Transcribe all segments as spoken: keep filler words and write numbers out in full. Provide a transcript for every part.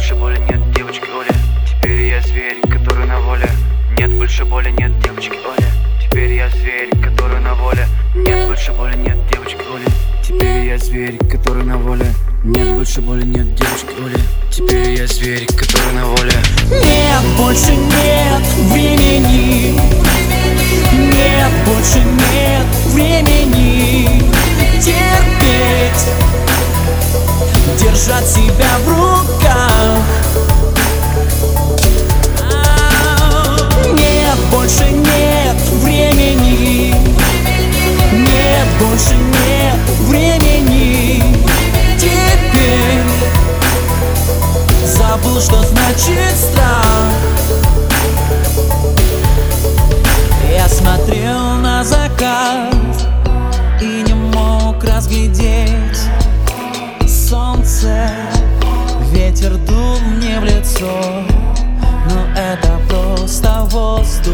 больше боли, нет девочки Оли. Теперь я зверь, который на воле. Нет больше боли, нет девочки Оли. Теперь я зверь, который на воле. Нет больше боли, нет девочки Оли. Теперь я зверь, который на воле. Нет больше боли, нет девочки Оли. Теперь я зверь, который на воле. Нет, больше нет времени. Нет, больше нет времени терпеть, держать себя в руках. Нет, больше нет времени. Нет, больше нет времени. Теперь забыл, что значит страх. Я смотрел на закат и не мог разглядеть солнце. Ветер дул мне в лицо, но это просто воздух.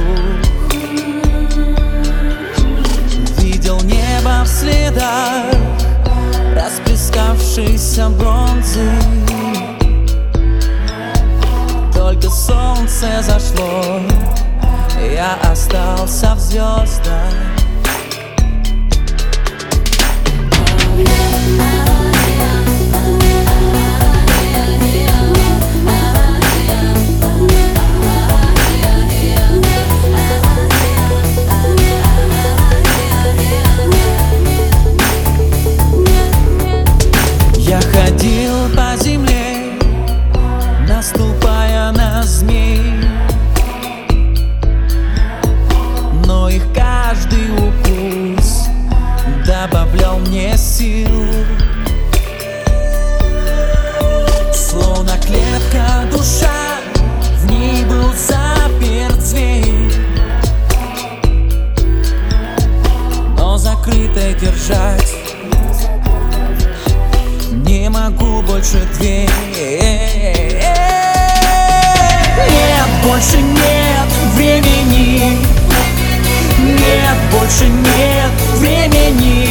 Видел небо в следах расплескавшейся бронзы. Только солнце зашло, я остался в звездах. Я ходил по земле, наступая на змей, но их каждый укус добавлял мне сил. Словно клетка душа, в ней был заперт зверь, но закрытой держать не могу больше дверь. Нет, больше нет времени. Нет, больше нет времени